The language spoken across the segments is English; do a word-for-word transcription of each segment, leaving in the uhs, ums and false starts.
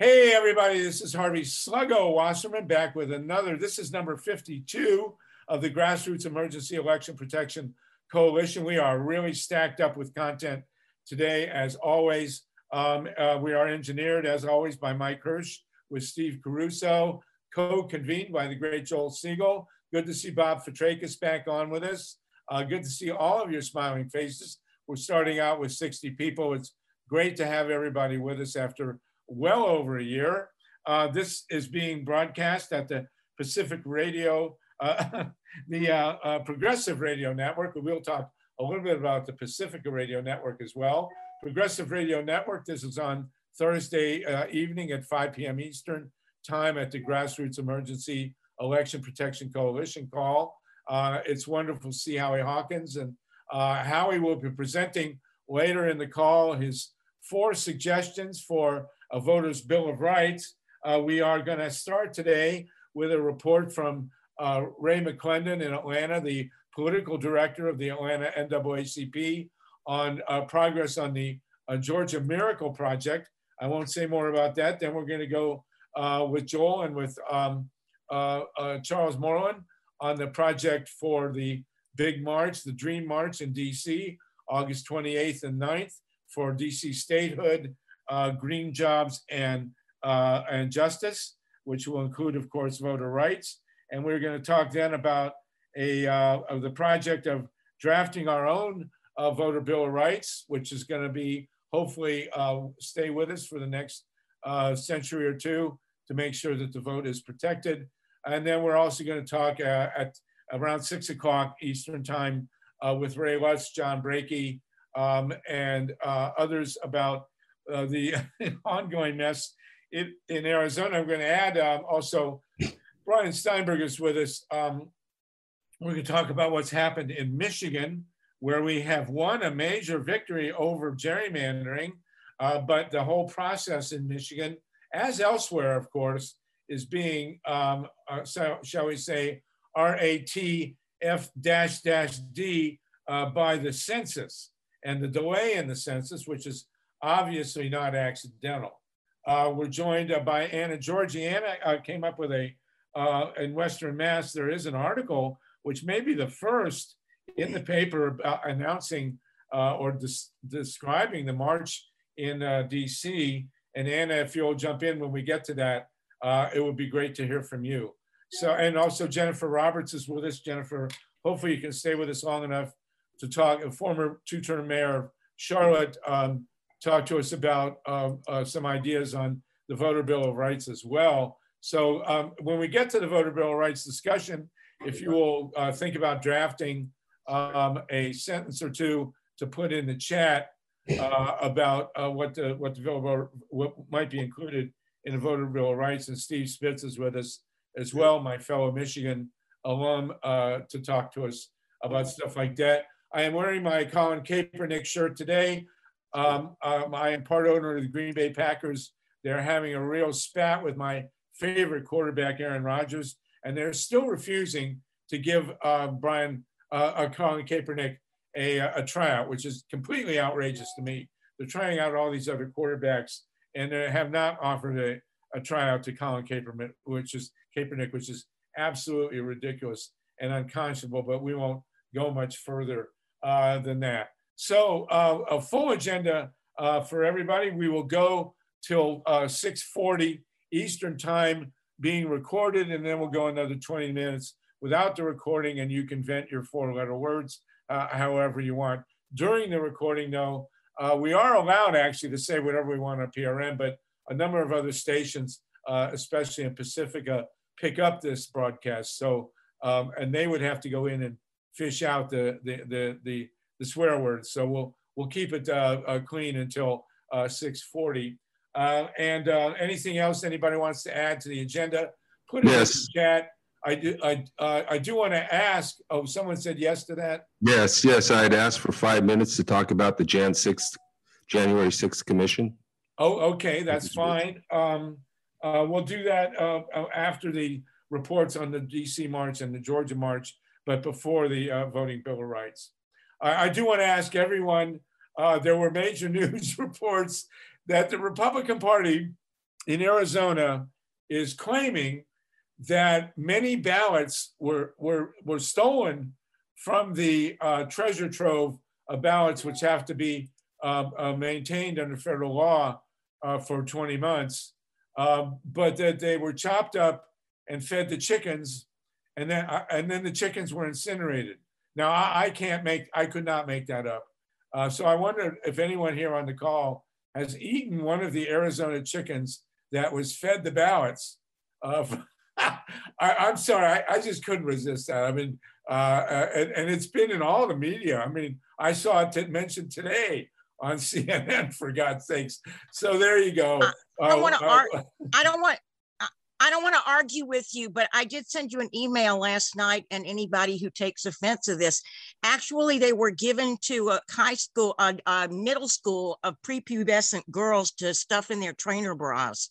Hey, everybody, this is Harvey Sluggo Wasserman back with another. This is number fifty-two of the Grassroots Emergency Election Protection Coalition. We are really stacked up with content today, as always. Um, uh, we are engineered, as always, by Mike Hirsch with Steve Caruso, co-convened by the great Joel Siegel. Good to see Bob Fitrakis back on with us. Uh, good to see all of your smiling faces. We're starting out with sixty people. It's great to have everybody with us after well over a year. Uh, this is being broadcast at the Pacific Radio, uh, the uh, uh, Progressive Radio Network. We'll talk a little bit about the Pacifica Radio Network as well. Progressive Radio Network, this is on Thursday uh, evening at five p m Eastern time at the Grassroots Emergency Election Protection Coalition call. Uh, it's wonderful to see Howie Hawkins, and uh, Howie will be presenting later in the call his four suggestions for a voter's Bill of Rights. Uh, we are going to start today with a report from uh, Ray McClendon in Atlanta, the political director of the Atlanta N double A C P, on uh, progress on the uh, Georgia Miracle Project. I won't say more about that. Then we're going to go uh, with Joel and with um, uh, uh, Charles Moreland on the project for the big march, the Dream March in D C, August twenty-eighth and ninth for D C statehood, uh, green jobs, and, uh, and justice, which will include, of course, voter rights. And we're going to talk then about a, uh, of the project of drafting our own uh, voter Bill of Rights, which is going to be, hopefully, uh, stay with us for the next uh, century or two to make sure that the vote is protected. And then we're also going to talk uh, at around six o'clock Eastern time uh, with Ray Lutz, John Brakey, um, and uh, others about uh, the ongoing mess in, in Arizona. I'm going to add um, also, Brian Steinberg is with us. Um, we're going to talk about what's happened in Michigan, where we have won a major victory over gerrymandering, uh, but the whole process in Michigan, as elsewhere, of course, is being, um, uh, so, shall we say, R A T F dash dash D uh, by the census and the delay in the census, which is obviously not accidental. Uh, we're joined uh, by Anna Georgi. Anna uh, came up with a, uh, in Western Mass, there is an article, which may be the first in the paper about announcing uh, or des describing the march in uh, D C. And Anna, if you'll jump in when we get to that, uh, it would be great to hear from you. So, and also Jennifer Roberts is with us. Jennifer, hopefully you can stay with us long enough to talk. A former two-term mayor of Charlotte, um, talk to us about uh, uh, some ideas on the Voter Bill of Rights as well. So um, when we get to the Voter Bill of Rights discussion, if you will uh, think about drafting um, a sentence or two to put in the chat uh, about uh, what the what the bill of, what might be included in the Voter Bill of Rights. And Steve Spitz is with us as well, my fellow Michigan alum, uh, to talk to us about stuff like that. I am wearing my Colin Kaepernick shirt today. Um, um, I am part owner of the Green Bay Packers. They're having a real spat with my favorite quarterback, Aaron Rodgers, and they're still refusing to give uh, Brian, uh, uh, Colin Kaepernick a, a tryout, which is completely outrageous to me. They're trying out all these other quarterbacks, and they have not offered a, a tryout to Colin Kaepernick, which is Kaepernick, which is absolutely ridiculous and unconscionable, but we won't go much further uh, than that. So uh, a full agenda uh, for everybody. We will go till uh, six forty Eastern time being recorded, and then we'll go another twenty minutes without the recording, and you can vent your four-letter words uh, however you want. During the recording, though, uh, we are allowed actually to say whatever we want on P R N, but a number of other stations, uh, especially in Pacifica, pick up this broadcast. So, um, and they would have to go in and fish out the the the the, the swear words. So we'll we'll keep it uh, uh, clean until uh, six forty. Uh, and uh, anything else anybody wants to add to the agenda, put it yes. in the chat. I do I uh, I do want to ask. Oh, someone said yes to that. Yes, yes. I'd asked for five minutes to talk about the Jan sixth, January sixth commission. Oh, okay, that's fine. Um, uh, we'll do that uh, after the reports on the D C March and the Georgia March, but before the uh, voting Bill of Rights. I, I do want to ask everyone, uh, there were major news reports that the Republican Party in Arizona is claiming that many ballots were, were, were stolen from the uh, treasure trove of ballots, which have to be uh, uh, maintained under federal law uh, for twenty months, um, but that they were chopped up and fed to chickens, and then uh, and then the chickens were incinerated. Now I, I can't make, I could not make that up. Uh, so I wonder if anyone here on the call has eaten one of the Arizona chickens that was fed the ballots. Uh, I, I'm sorry, I, I just couldn't resist that. I mean, uh, and, and it's been in all the media. I mean, I saw it t- mentioned today on C N N, for God's sakes. So there you go. I don't uh, want to. uh, Ar- I don't want. I don't want to argue with you, but I did send you an email last night, and anybody who takes offense to this, actually, they were given to a high school, a, a middle school of prepubescent girls to stuff in their trainer bras.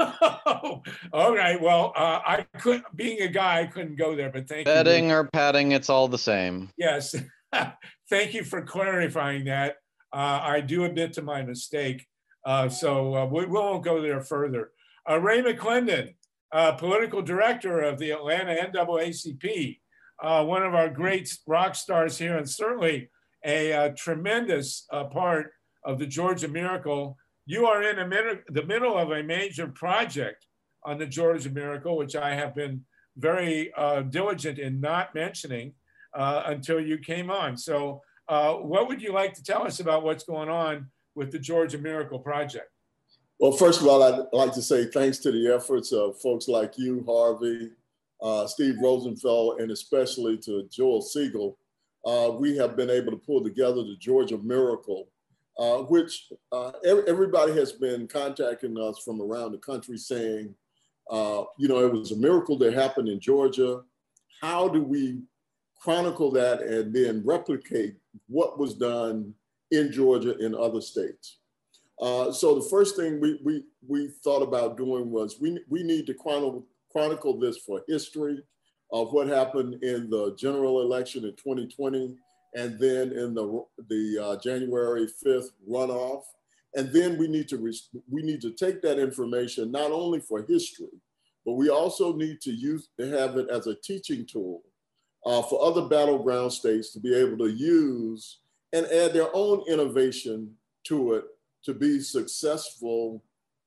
All right. Well, uh, I couldn't, being a guy, I couldn't go there, but thank Bedding you. Bedding or padding, it's all the same. Yes. Thank you for clarifying that. Uh, I do admit to my mistake. Uh, so uh, we, we won't go there further. Uh, Ray McClendon, uh, political director of the Atlanta N double A C P, uh, one of our great rock stars here, and certainly a, a tremendous uh, part of the Georgia Miracle. You are in a min- the middle of a major project on the Georgia Miracle, which I have been very uh, diligent in not mentioning uh, until you came on. So uh, what would you like to tell us about what's going on with the Georgia Miracle Project? Well, first of all, I'd like to say thanks to the efforts of folks like you, Harvey, uh, Steve Rosenfeld, and especially to Joel Siegel. Uh, we have been able to pull together the Georgia Miracle, uh, which uh, everybody has been contacting us from around the country saying, uh, you know, it was a miracle that happened in Georgia. How do we chronicle that and then replicate what was done in Georgia in other states? Uh, so the first thing we, we, we thought about doing was we, we need to chronicle, chronicle this for history of what happened in the general election in twenty twenty, and then in the, the uh, January fifth runoff. And then we need to re- we need to take that information not only for history, but we also need to use to have it as a teaching tool uh, for other battleground states to be able to use and add their own innovation to it to be successful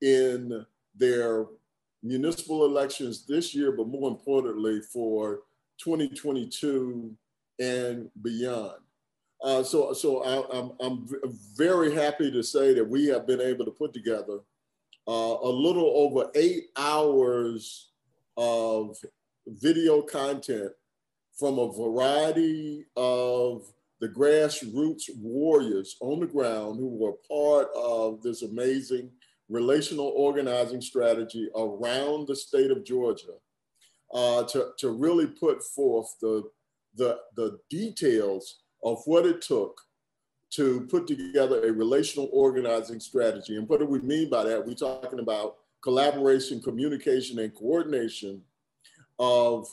in their municipal elections this year, but more importantly for twenty twenty-two and beyond. Uh, so so I, I'm, I'm very happy to say that we have been able to put together uh, a little over eight hours of video content from a variety of the grassroots warriors on the ground who were part of this amazing relational organizing strategy around the state of Georgia uh, to, to really put forth the, the, the details of what it took to put together a relational organizing strategy. And what do we mean by that? We're talking about collaboration, communication, and coordination of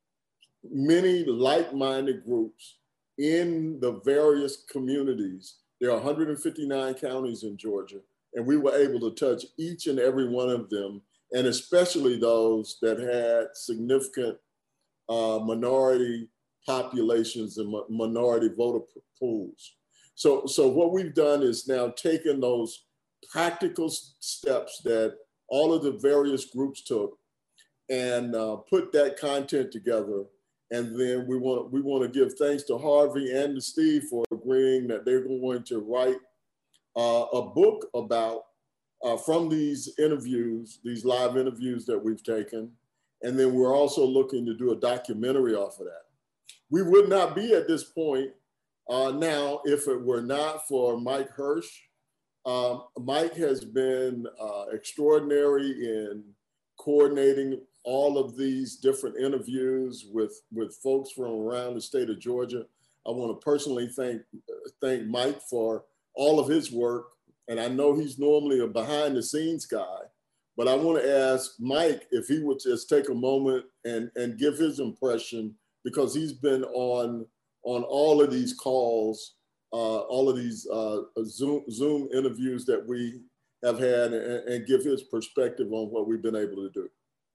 many like-minded groups in the various communities. There are one hundred fifty-nine counties in Georgia, and we were able to touch each and every one of them, and especially those that had significant uh, minority populations and minority voter pools. So, so what we've done is now taken those practical steps that all of the various groups took and uh, put that content together. And then we want we want to give thanks to Harvey and to Steve for agreeing that they're going to write uh, a book about uh, from these interviews, these live interviews that we've taken. And then we're also looking to do a documentary off of that. We would not be at this point uh, now if it were not for Mike Hirsch. Um, Mike has been uh, extraordinary in coordinating all of these different interviews with, with folks from around the state of Georgia. I want to personally thank, thank Mike for all of his work. And I know he's normally a behind the scenes guy, but I want to ask Mike if he would just take a moment and, and give his impression, because he's been on, on all of these calls, uh, all of these uh, Zoom, Zoom interviews that we have had and, and give his perspective on what we've been able to do.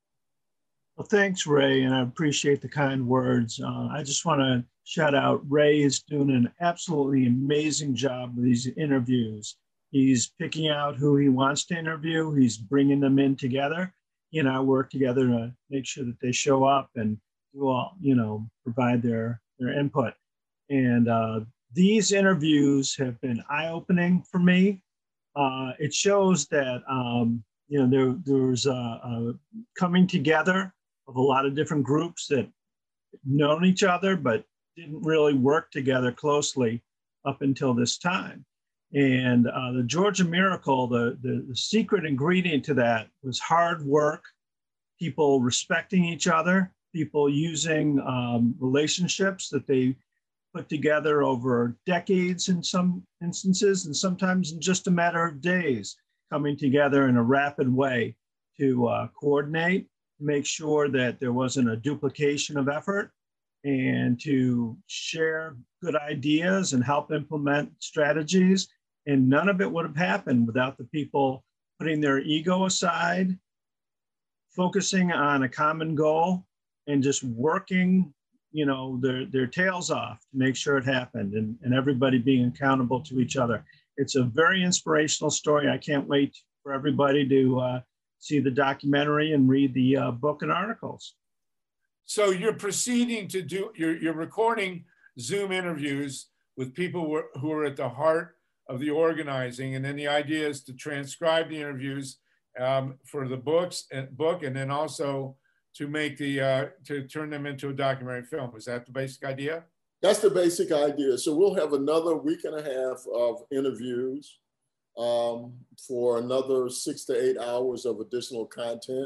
Well, thanks, Ray, and I appreciate the kind words. Uh, I just want to shout out Ray is doing an absolutely amazing job with these interviews. He's picking out who he wants to interview. He's bringing them in together. He and I work together to make sure that they show up and do all, you know, provide their, their input. And uh, these interviews have been eye-opening for me. Uh, it shows that, um, you know, there, there's a, a coming together of a lot of different groups that known each other, but didn't really work together closely up until this time. And uh, the Georgia Miracle, the, the, the secret ingredient to that was hard work, people respecting each other, people using um, relationships that they put together over decades in some instances, and sometimes in just a matter of days, coming together in a rapid way to uh, coordinate, make sure that there wasn't a duplication of effort, and to share good ideas and help implement strategies. And none of it would have happened without the people putting their ego aside, focusing on a common goal, and just working, you know, their, their tails off to make sure it happened, and, and everybody being accountable to each other. It's a very inspirational story. I can't wait for everybody to uh, see the documentary and read the uh, book and articles. So you're proceeding to do, you're, you're recording Zoom interviews with people who are, who are at the heart of the organizing, and then the idea is to transcribe the interviews um, for the books and book, and then also to make the uh, to turn them into a documentary film. Is that the basic idea? That's the basic idea. So we'll have another week and a half of interviews um, for another six to eight hours of additional content.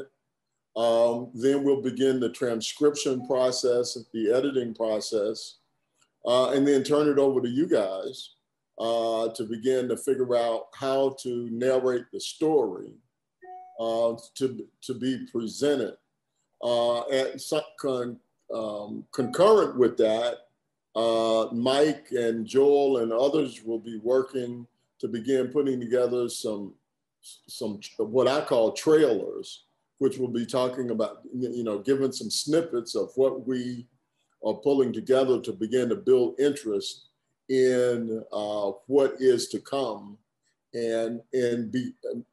Um, then we'll begin the transcription process, the editing process, uh, and then turn it over to you guys uh, to begin to figure out how to narrate the story uh, to, to be presented. Uh, and some con, um, concurrent with that, uh, Mike and Joel and others will be working to begin putting together some, some what I call trailers, which will be talking about, you know, giving some snippets of what we are pulling together to begin to build interest in uh, what is to come, and, and be,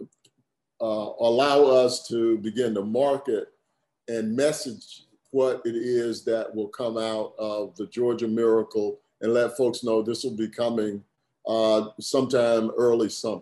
uh, allow us to begin to market and message what it is that will come out of the Georgia Miracle, and let folks know this will be coming uh, sometime early summer.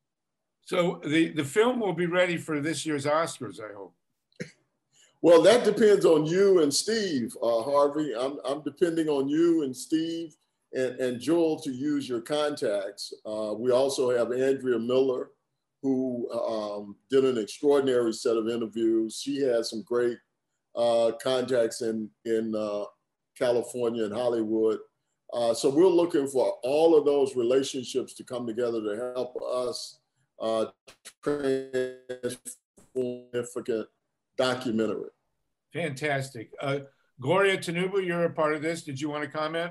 So the, the film will be ready for this year's Oscars, I hope. Well, that depends on you and Steve, uh, Harvey. I'm, I'm depending on you and Steve and, and Joel to use your contacts. Uh, we also have Andrea Miller, who um, did an extraordinary set of interviews. She has some great uh, contacts in, in uh, California and Hollywood. Uh, so we're looking for all of those relationships to come together to help us uh, transform significant documentary. Fantastic. Uh, Gloria Tanubu, you're a part of this. Did you want to comment?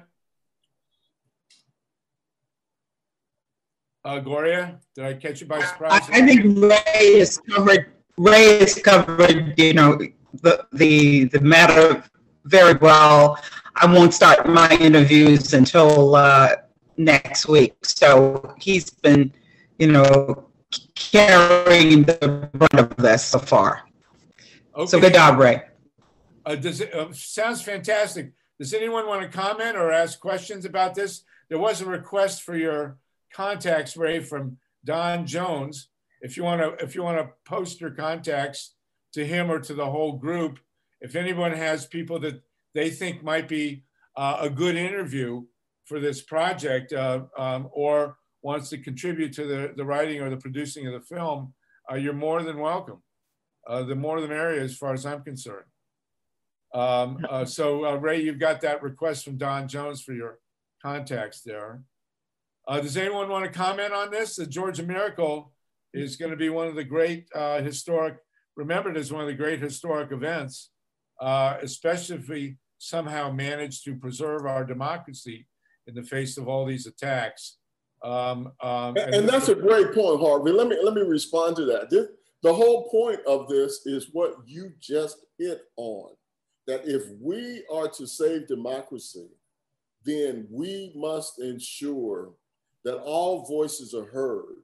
Uh, Gloria, did I catch you by surprise? I, I think Ray has covered, Ray has covered, you know, the, the, the matter very well. I won't start my interviews until uh, next week. So he's been, you know, carrying the brunt of this so far. Okay. So good job, Ray. Uh, does it uh, sounds fantastic. Does anyone want to comment or ask questions about this? There was a request for your contacts, Ray, from Don Jones. If you want to, if you want to post your contacts to him or to the whole group, if anyone has people that they think might be uh, a good interview for this project, uh, um, or wants to contribute to the, the writing or the producing of the film, uh, you're more than welcome. Uh, the more the merrier, as far as I'm concerned. Um, uh, so uh, Ray, you've got that request from Don Jones for your contacts there. Uh, does anyone want to comment on this? The Georgia Miracle is going to be one of the great uh, historic, remembered as one of the great historic events, uh, especially if we somehow manage to preserve our democracy in the face of all these attacks. Um, um, and, and that's a great point, Harvey. Let me let me respond to that. This, the whole point of this is what you just hit on, that if we are to save democracy, then we must ensure that all voices are heard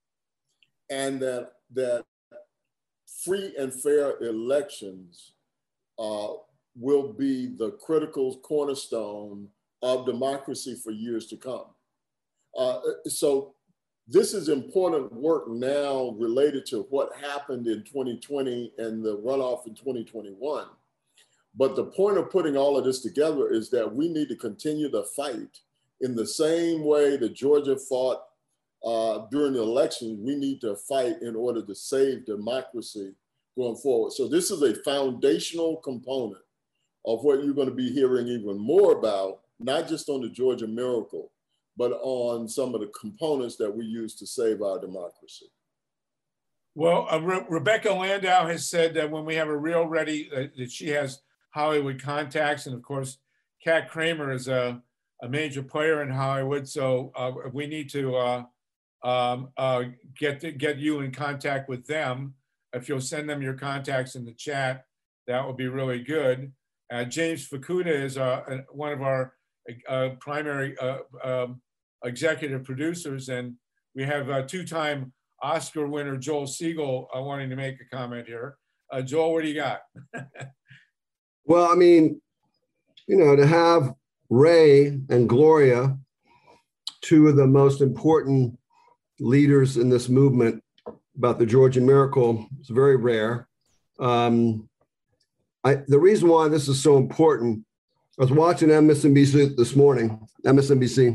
and that, that free and fair elections uh, will be the critical cornerstone of democracy for years to come. Uh, so this is important work now related to what happened in twenty twenty and the runoff in twenty twenty-one. But the point of putting all of this together is that we need to continue to fight in the same way that Georgia fought uh, during the election. We need to fight in order to save democracy going forward. So this is a foundational component of what you're going to be hearing even more about, not just on the Georgia Miracle, but on some of the components that we use to save our democracy. Well, uh, Re Rebecca Landau has said that when we have a reel ready, uh, that she has Hollywood contacts. And of course, Kat Kramer is a, a major player in Hollywood. So uh, we need to uh, um, uh, get, to, get you in contact with them. If you'll send them your contacts in the chat, that would be really good. Uh, James Fukuda is uh, one of our uh, primary uh, um, executive producers, and we have a two-time Oscar winner Joel Siegel uh, wanting to make a comment here. Uh, Joel, what do you got? Well, I mean, you know, to have Ray and Gloria, two of the most important leaders in this movement about the Georgia Miracle, is very rare. Um, I, the reason why this is so important, I was watching M S N B C this morning, M S N B C.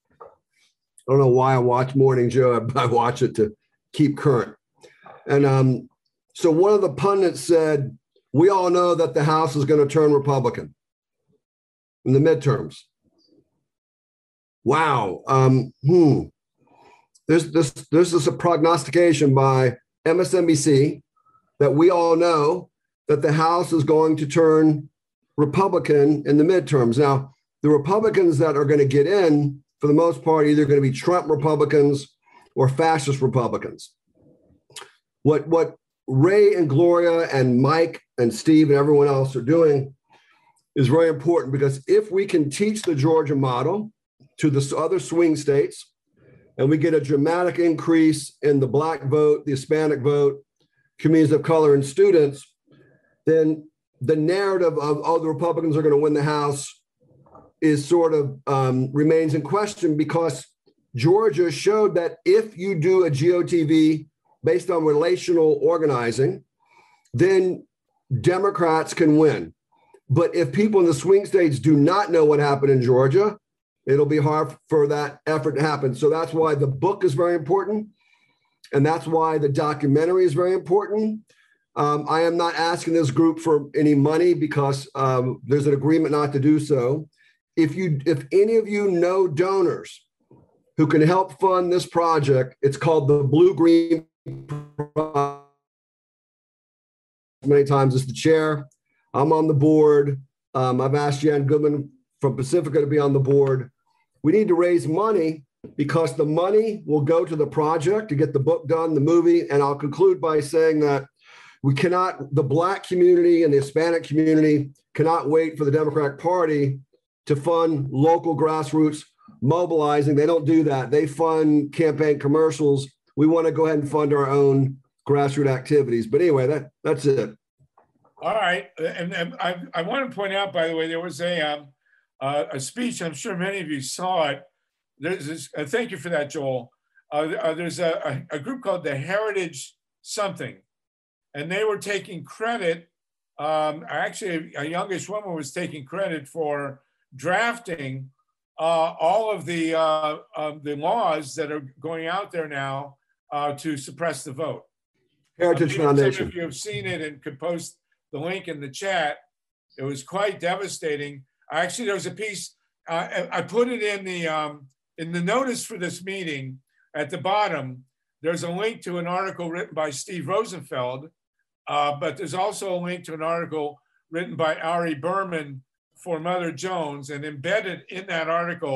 I don't know why I watch Morning Joe, but I watch it to keep current. And um, so one of the pundits said, we all know that the House is going to turn Republican in the midterms. Wow. Um, hmm. There's this, there's this a prognostication by M S N B C that we all know that the House is going to turn Republican in the midterms. Now, the Republicans that are going to get in, for the most part, either going to be Trump Republicans or fascist Republicans. What, what Ray and Gloria and Mike and Steve and everyone else are doing is very important, because if we can teach the Georgia model to the other swing states, and we get a dramatic increase in the Black vote, the Hispanic vote, communities of color, and students, then the narrative of, oh, the Republicans are going to win the House is sort of um, remains in question, because Georgia showed that if you do a G O T V based on relational organizing, then Democrats can win. But if people in the swing states do not know what happened in Georgia, it'll be hard for that effort to happen. So that's why the book is very important. And that's why the documentary is very important. Um, I am not asking this group for any money, because um, there's an agreement not to do so. If you, if any of you know donors who can help fund this project, it's called the Blue Green Project. Many times as the chair, I'm on the board. Um, I've asked Jan Goodman from Pacifica to be on the board. We need to raise money, because the money will go to the project to get the book done, the movie. And I'll conclude by saying that we cannot, the Black community and the Hispanic community cannot wait for the Democratic Party to fund local grassroots mobilizing. They don't do that. They fund campaign commercials. We want to go ahead and fund our own grassroots activities. But anyway, that that's it. All right. And, and I, I want to point out, by the way, there was a, um, uh, a speech, I'm sure many of you saw it. There's this, uh, thank you for that, Joel. Uh, uh, there's a, a, a group called the Heritage Something, and they were taking credit. Um, actually, a youngish woman was taking credit for drafting uh, all of the, uh, of the laws that are going out there now uh, to suppress the vote. Heritage uh, Foundation. If you have seen it and could post the link in the chat, it was quite devastating. Actually, there was a piece, uh, I put it in the, um, in the notice for this meeting at the bottom. There's a link to an article written by Steve Rosenfeld, uh, but there's also a link to an article written by Ari Berman for Mother Jones, and embedded in that article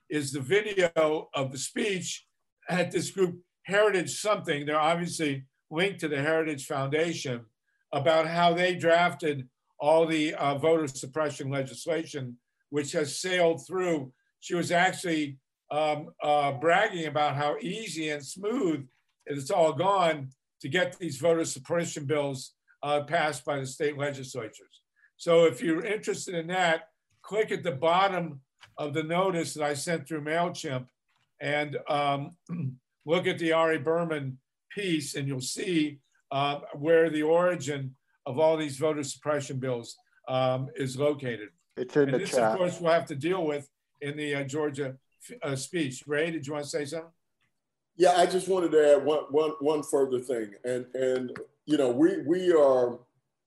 is the video of the speech at this group, Heritage Something. They're obviously linked to the Heritage Foundation, about how they drafted all the uh, voter suppression legislation, which has sailed through. She was actually um, uh, bragging about how easy and smooth it's all gone to get these voter suppression bills uh, passed by the state legislatures. So if you're interested in that, click at the bottom of the notice that I sent through MailChimp and um, look at the Ari Berman piece, and you'll see uh, where the origin of all these voter suppression bills um, is located. It's in and the this, chat. of course, we'll have to deal with in the uh, Georgia uh, speech. Ray, did you want to say something? Yeah, I just wanted to add one, one, one further thing. And, and, you know, we, we are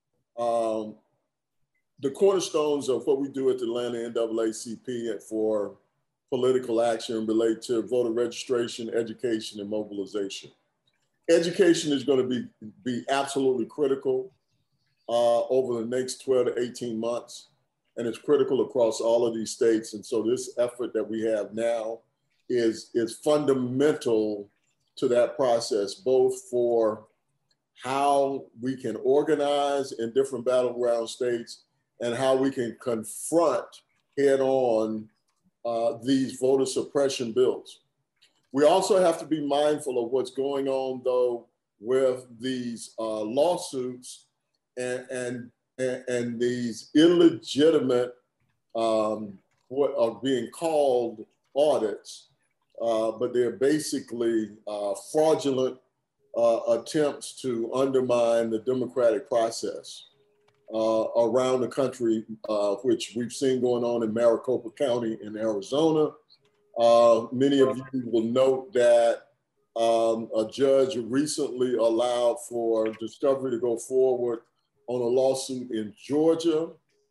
um, the cornerstones of what we do at the Atlanta N double A C P for political action relate to voter registration, education, and mobilization. Education is going to be, be absolutely critical uh, over the next twelve to eighteen months. And it's critical across all of these states. And so this effort that we have now is, is fundamental to that process, both for how we can organize in different battleground states and how we can confront head on uh, these voter suppression bills. We also have to be mindful of what's going on, though, with these uh, lawsuits and, and, and, and these illegitimate, um, what are being called audits, uh, but they're basically uh, fraudulent uh, attempts to undermine the democratic process uh, around the country, uh, which we've seen going on in Maricopa County in Arizona. Uh, many of you will note that um, a judge recently allowed for discovery to go forward on a lawsuit in Georgia,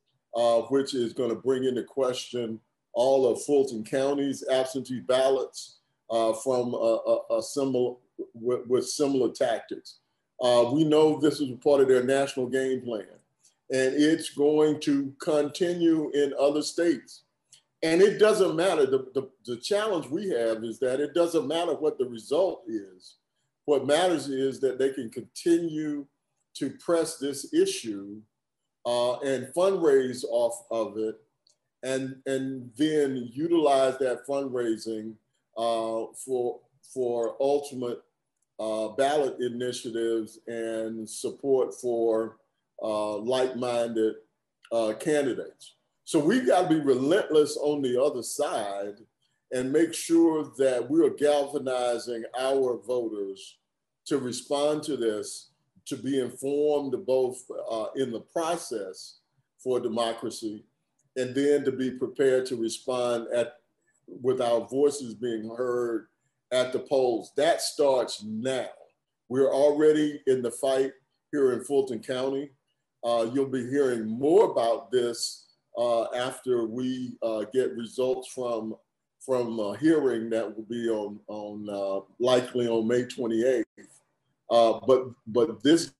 uh, which is going to bring into question all of Fulton County's absentee ballots uh, from a, a, a similar, with, with similar tactics. Uh, we know this is part of their national game plan, and it's going to continue in other states. And it doesn't matter. The, the, the challenge we have is that it doesn't matter what the result is. What matters is that they can continue to press this issue uh, and fundraise off of it, and, and then utilize that fundraising uh, for, for ultimate uh, ballot initiatives and support for uh, like-minded uh, candidates. So we've got to be relentless on the other side and make sure that we are galvanizing our voters to respond to this, to be informed both uh, in the process for democracy, and then to be prepared to respond at, with our voices being heard at the polls. That starts now. We're already in the fight here in Fulton County. Uh, you'll be hearing more about this Uh, after we uh, get results from from a hearing that will be on on uh, likely on May twenty-eighth. Uh, but but this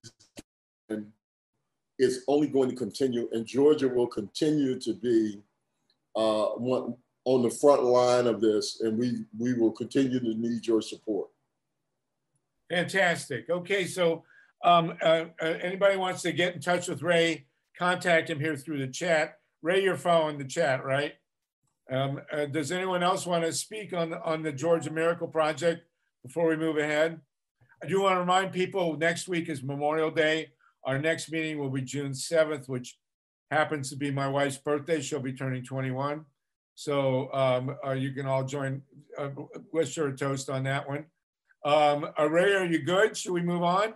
is only going to continue, and Georgia will continue to be uh, one, on the front line of this, and we we will continue to need your support. Fantastic. Okay, so um, uh, uh, anybody wants to get in touch with Ray, contact him here through the chat. Ray, you're following the chat, right? Um, uh, does anyone else want to speak on, on the Georgia Miracle Project before we move ahead? I do want to remind people next week is Memorial Day. Our next meeting will be June seventh, which happens to be my wife's birthday. She'll be turning twenty-one. So um, uh, you can all join, uh, wish her a toast on that one. Um, uh, Ray, are you good? Should we move on?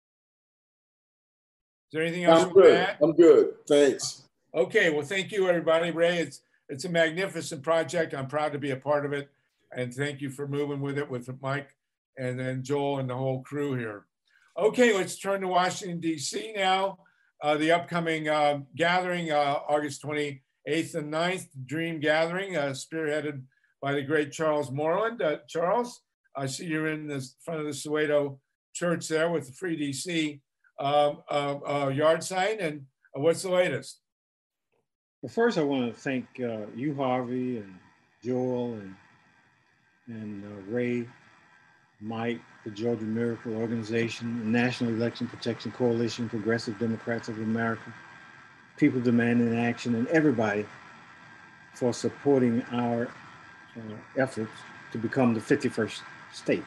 Is there anything else I'm you want good. to add? I'm good. Thanks. Okay, well, thank you, everybody. Ray, it's it's a magnificent project. I'm proud to be a part of it. And thank you for moving with it with Mike and then Joel and the whole crew here. Okay, let's turn to Washington, D C now. Uh, the upcoming uh, gathering, uh, August twenty-eighth and ninth, Dream Gathering, uh, spearheaded by the great Charles Moreland. Uh, Charles, I see you're in the front of the Soweto Church there with the Free D C um, uh, uh, yard sign. And uh, what's the latest? Well, first, I want to thank uh, you, Harvey, and Joel, and and uh, Ray, Mike, the Georgia Miracle Organization, the National Election Protection Coalition, Progressive Democrats of America, People Demanding Action, and everybody for supporting our uh, efforts to become the fifty-first state.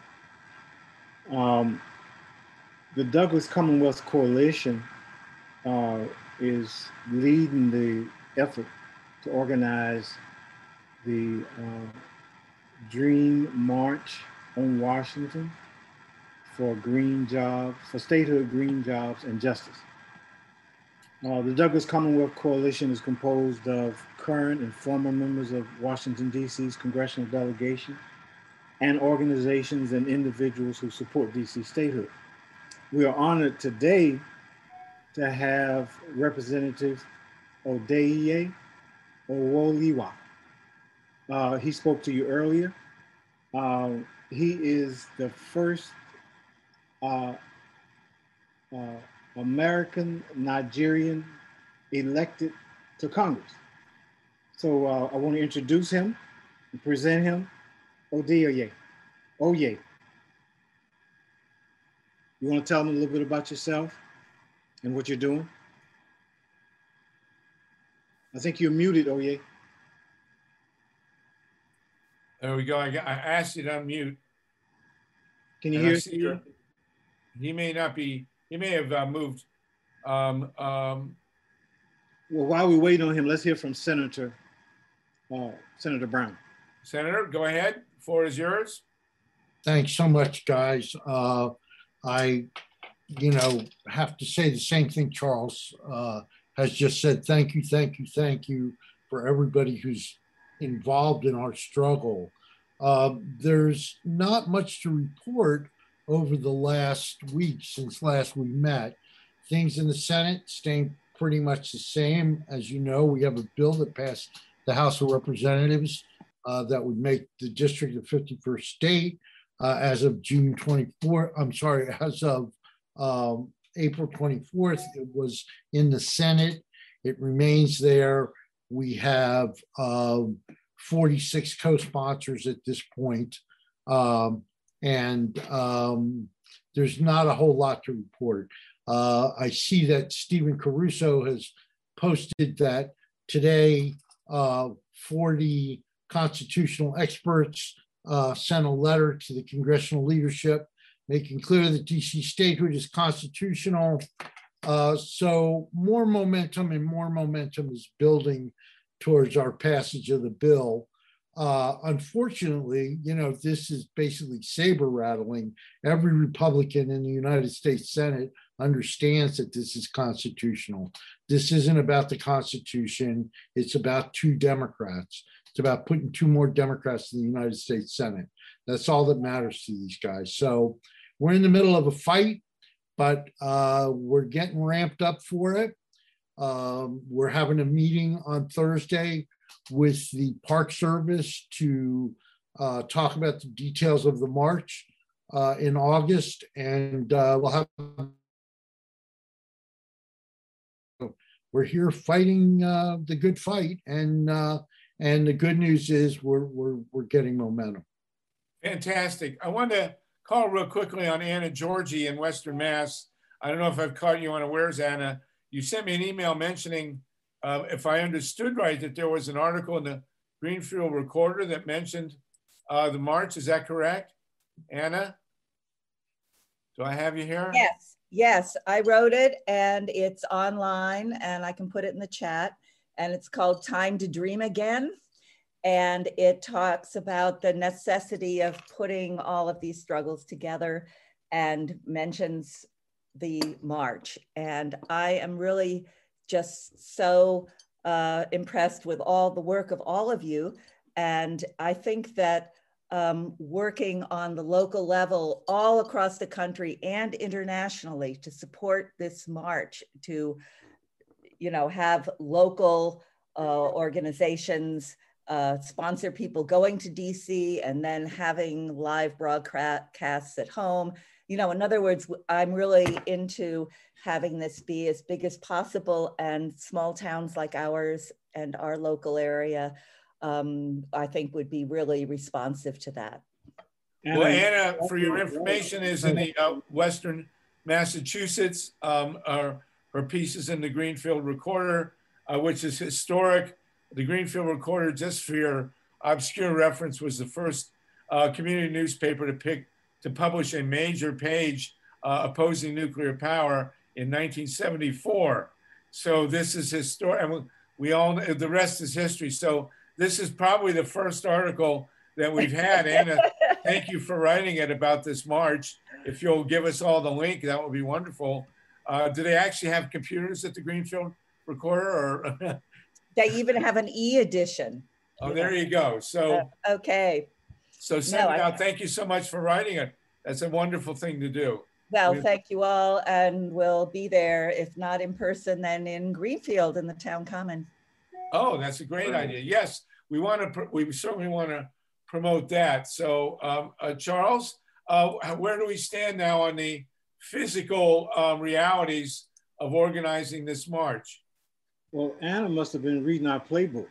Um, the Douglas Commonwealth Coalition uh, is leading the effort to organize the uh, Dream March on Washington for green jobs, for statehood green jobs and justice. Uh, the Douglas Commonwealth Coalition is composed of current and former members of Washington, D C's congressional delegation and organizations and individuals who support D C statehood. We are honored today to have Representative Odeye Owoliwa. Uh, he spoke to you earlier. Uh, he is the first uh, uh, American Nigerian elected to Congress. So uh, I want to introduce him and present him. Odeye. Oye. You want to tell them a little bit about yourself and what you're doing? I think you're muted, Oye. There we go. I, I asked you to unmute. Can you And I hear see your- He may not be, he may have uh, moved. Um, um, Well, while we wait on him, let's hear from Senator uh, Senator Brown. Senator, go ahead. Floor is yours. Thanks so much, guys. Uh, I, you know, have to say the same thing Charles uh, has just said. Thank you, thank you, thank you for everybody who's involved in our struggle. Uh, there's not much to report over the last week since last we met. Things in the Senate staying pretty much the same. As you know, we have a bill that passed the House of Representatives uh, that would make the district the fifty-first state uh, as of June twenty-fourth. I'm sorry, as of um, April twenty-fourth. It was in the Senate. It remains there. We have um, forty-six co-sponsors at this point. Um, and um, there's not a whole lot to report. Uh, I see that Stephen Caruso has posted that today uh, forty constitutional experts uh, sent a letter to the congressional leadership making clear that D C statehood is constitutional. Uh, so more momentum and more momentum is building towards our passage of the bill. Uh, unfortunately, you know, this is basically saber rattling. Every Republican in the United States Senate understands that this is constitutional. This isn't about the Constitution. It's about two Democrats. It's about putting two more Democrats in the United States Senate. That's all that matters to these guys. So we're in the middle of a fight, but uh, we're getting ramped up for it. Um, we're having a meeting on Thursday with the Park Service to uh, talk about the details of the march uh, in August, and uh, we'll have. We're here fighting uh, the good fight, and uh, and the good news is we're we're we're getting momentum. Fantastic. I wanted to call real quickly on Anna Georgie in Western Mass. I don't know if I've caught you unawares, Anna. You sent me an email mentioning, uh, if I understood right, that there was an article in the Greenfield Recorder that mentioned uh, the march. Is that correct, Anna? Do I have you here? Yes, yes, I wrote it and it's online and I can put it in the chat, and it's called Time to Dream Again. And it talks about the necessity of putting all of these struggles together and mentions the march. And I am really just so uh, impressed with all the work of all of you. And I think that um, working on the local level all across the country and internationally to support this march, to, you know, have local uh, organizations uh, sponsor people going to D C and then having live broadcasts at home. You know, in other words, I'm really into having this be as big as possible, and small towns like ours and our local area um, I think would be really responsive to that. Well, Anna, for your information, is in the uh, Western Massachusetts. Um, uh, her piece is in the Greenfield Recorder, uh, which is historic. The Greenfield Recorder, just for your obscure reference, was the first uh, community newspaper to pick to publish a major page uh, opposing nuclear power in nineteen seventy-four. So this is historic, and we all, the rest is history. So this is probably the first article that we've had. Anna, thank you for writing it about this march. If you'll give us all the link, that would be wonderful. Uh, do they actually have computers at the Greenfield Recorder, or? They even have an e-edition. Oh, there you go. So, uh, okay. So send no, it I, out. Thank you so much for writing it. That's a wonderful thing to do. Well, I mean, thank you all. And we'll be there, if not in person, then in Greenfield in the town common. Oh, that's a great idea. Yes, we want to, we certainly want to promote that. So um, uh, Charles, uh, where do we stand now on the physical um, realities of organizing this march? Well, Anna must have been reading our playbook.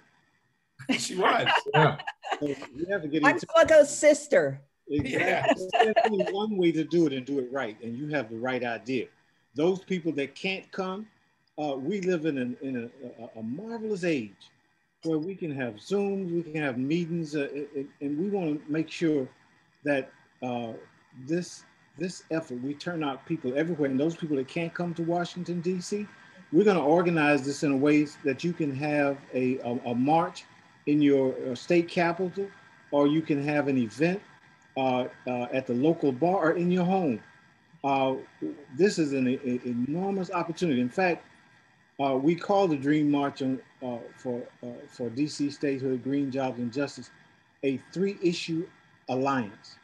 She was. Yeah. So we have to get I'm Sluggo's sister. Exactly. There's only one way to do it and do it right, and you have the right idea. Those people that can't come, uh, we live in, an, in a, a, a marvelous age where we can have Zooms, we can have meetings, uh, and, and we want to make sure that uh, this, this effort, we turn out people everywhere, and those people that can't come to Washington, D C, we're going to organize this in a way that you can have a, a, a march in your uh, state capital, or you can have an event uh, uh, at the local bar or in your home. Uh, this is an a, a enormous opportunity. In fact, uh, we call the Dream March on, uh, for, uh, for D C statehood, green jobs and justice, a three-issue alliance.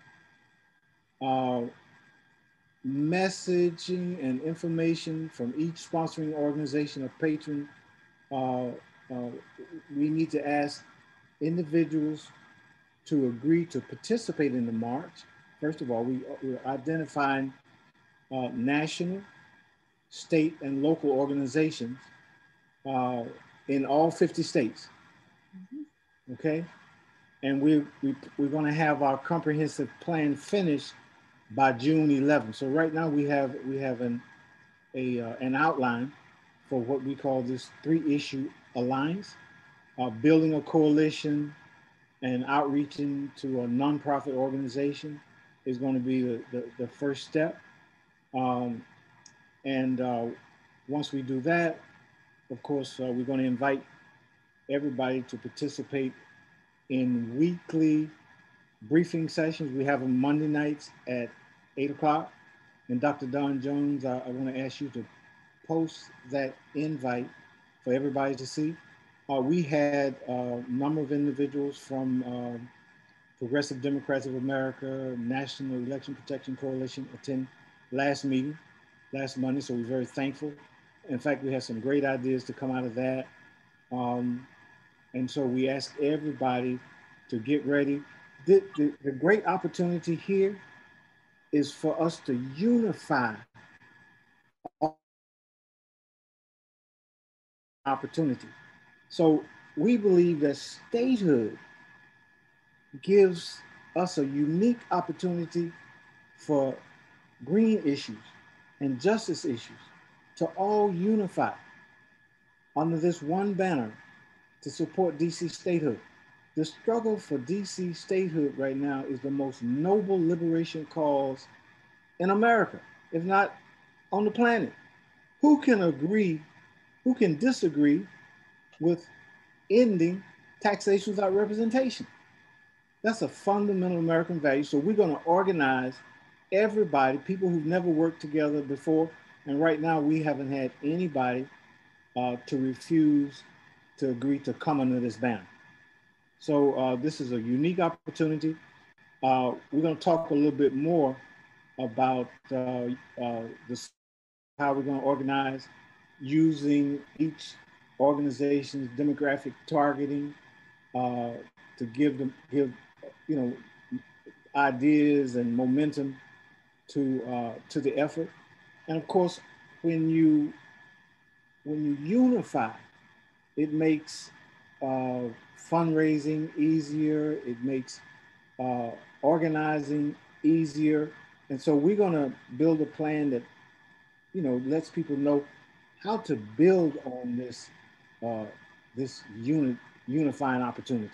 Uh, messaging and information from each sponsoring organization or patron. Uh, uh, we need to ask individuals to agree to participate in the march. First of all, we, we're identifying uh, national, state, and local organizations uh, in all fifty states, mm-hmm. Okay? And we, we, we're gonna have our comprehensive plan finished by June eleventh. So right now we have we have an a uh, an outline for what we call this three-issue alliance, uh, building a coalition and outreaching to a nonprofit organization is going to be the, the, the first step. Um, and uh, once we do that, of course, uh, we're going to invite everybody to participate in weekly briefing sessions. We have them Monday nights at eight o'clock. And Doctor Don Jones, I, I want to ask you to post that invite for everybody to see. Uh, we had a number of individuals from uh, Progressive Democrats of America, National Election Protection Coalition attend last meeting, last Monday, so we're very thankful. In fact, we had some great ideas to come out of that. Um, and so we ask everybody to get ready. The, the, the great opportunity here is for us to unify opportunity. So we believe that statehood gives us a unique opportunity for green issues and justice issues to all unify under this one banner to support D C statehood. The struggle for D C statehood right now is the most noble liberation cause in America, if not on the planet. Who can agree, who can disagree with ending taxation without representation? That's a fundamental American value. So we're going to organize everybody, people who've never worked together before. And right now we haven't had anybody uh, to refuse to agree to come under this banner. So uh, this is a unique opportunity. Uh, we're going to talk a little bit more about uh, uh, this, how we're going to organize using each organization's demographic targeting uh, to give them, give, you know, ideas and momentum to uh, to the effort. And of course, when you when you unify, it makes uh, fundraising easier. It makes uh, organizing easier. And so we're going to build a plan that, you know, lets people know how to build on this, uh, this unit, unifying opportunity.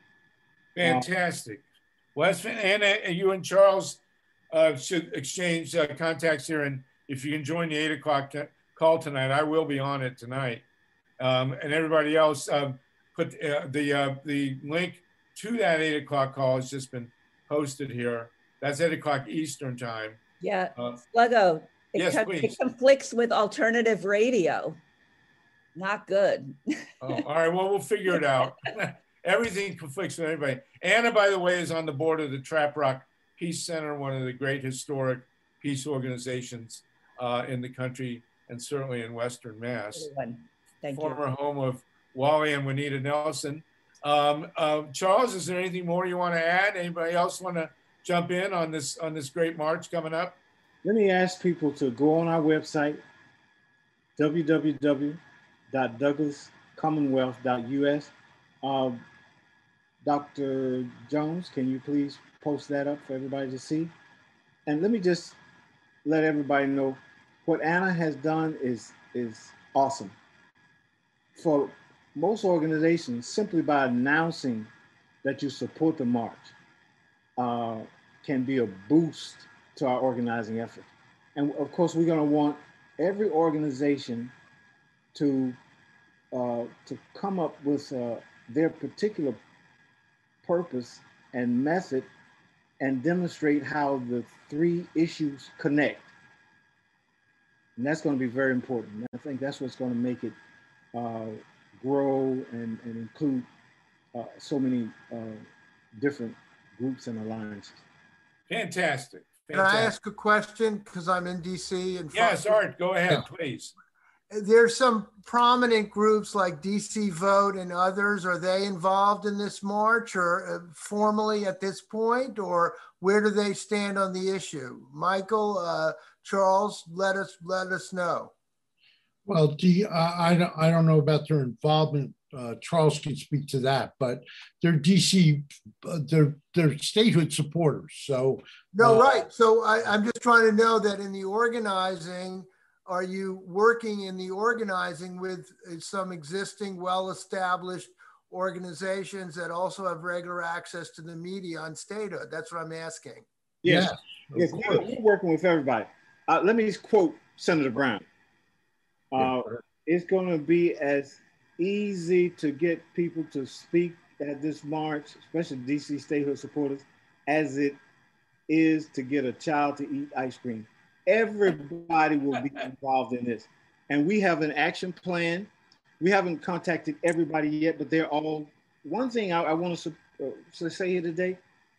Fantastic. Wes, and uh, you and Charles uh, should exchange uh, contacts here. And if you can join the eight o'clock call tonight, I will be on it tonight. Um, and everybody else, um, put uh, the uh, the link to that eight o'clock call has just been posted here. That's eight o'clock Eastern time. Yeah, Uh, Sluggo, it, yes, co- please. it conflicts with alternative radio. Not good. Oh, all right, well, we'll figure it out. Everything conflicts with everybody. Anna, by the way, is on the board of the Trap Rock Peace Center, one of the great historic peace organizations uh, in the country and certainly in Western Mass. Thank Former you. home of Wally and Juanita Nelson. Um, uh, Charles, is there anything more you want to add? Anybody else want to jump in on this on this great march coming up? Let me ask people to go on our website, w w w dot douglas commonwealth dot u s. Uh, Doctor Jones, can you please post that up for everybody to see? And let me just let everybody know what Anna has done is, is awesome. For most organizations, simply by announcing that you support the march uh, can be a boost to our organizing effort. And of course, we're gonna want every organization to, uh, to come up with uh, their particular purpose and method and demonstrate how the three issues connect. And that's going to be very important. I think that's what's going to make it uh, grow and, and include uh, so many uh, different groups and alliances. Fantastic. Can Fantastic. I ask a question? Because I'm in D C and yes, Art, go ahead, please. There's some prominent groups like D C Vote and others. Are they involved in this march or uh, formally at this point, or where do they stand on the issue? Michael, uh, Charles, let us let us know. Well, D, uh, I don't I don't know about their involvement. Uh, Charles can speak to that, but they're D C, uh, they're they're statehood supporters. So no, uh, right. So I, I'm just trying to know that in the organizing. Are you working in the organizing with some existing well-established organizations that also have regular access to the media on statehood? That's what I'm asking. Yes, yes, yes we're, we're working with everybody. Uh, let me quote Senator Brown. Uh, it's going to be as easy to get people to speak at this march, especially D C statehood supporters, as it is to get a child to eat ice cream. Everybody will be involved in this. And we have an action plan. We haven't contacted everybody yet, but they're all, one thing I, I want to, uh, to say here today,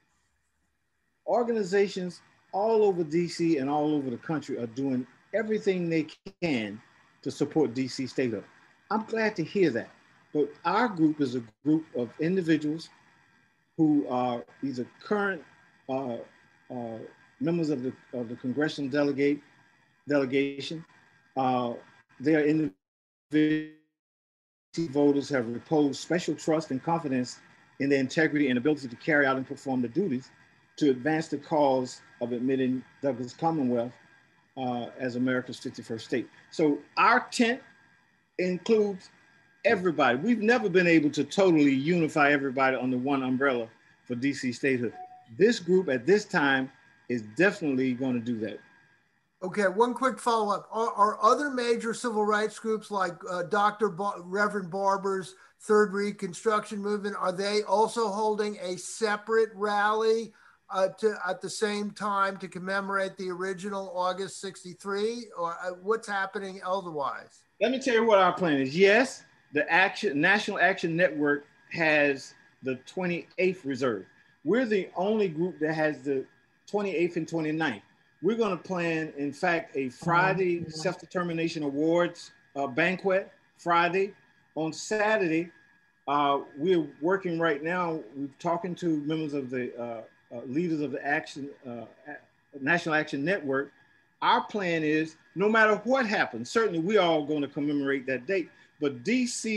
organizations all over D C and all over the country are doing everything they can to support D C statehood. I'm glad to hear that. But our group is a group of individuals who are either current uh, uh, members of the, of the congressional delegate delegation. Uh, they are individual voters have reposed special trust and confidence in their integrity and ability to carry out and perform the duties to advance the cause of admitting Douglas Commonwealth uh, as America's fifty-first state. So our tent includes everybody. We've never been able to totally unify everybody under one umbrella for D C statehood. This group at this time is definitely going to do that. Okay, one quick follow-up. Are, are other major civil rights groups like uh, Doctor Ba- Reverend Barber's Third Reconstruction Movement, are they also holding a separate rally uh, to, at the same time to commemorate the original August sixty-three? Or uh, what's happening otherwise? Let me tell you what our plan is. Yes, the Action National Action Network has the twenty-eighth reserved. We're the only group that has the twenty-eighth and twenty-ninth. We're going to plan, in fact, a Friday Self-Determination Awards uh, banquet, Friday. On Saturday, uh, we're working right now, we're talking to members of the uh, uh, leaders of the Action uh, National Action Network. Our plan is, no matter what happens, certainly we are all going to commemorate that date, but D C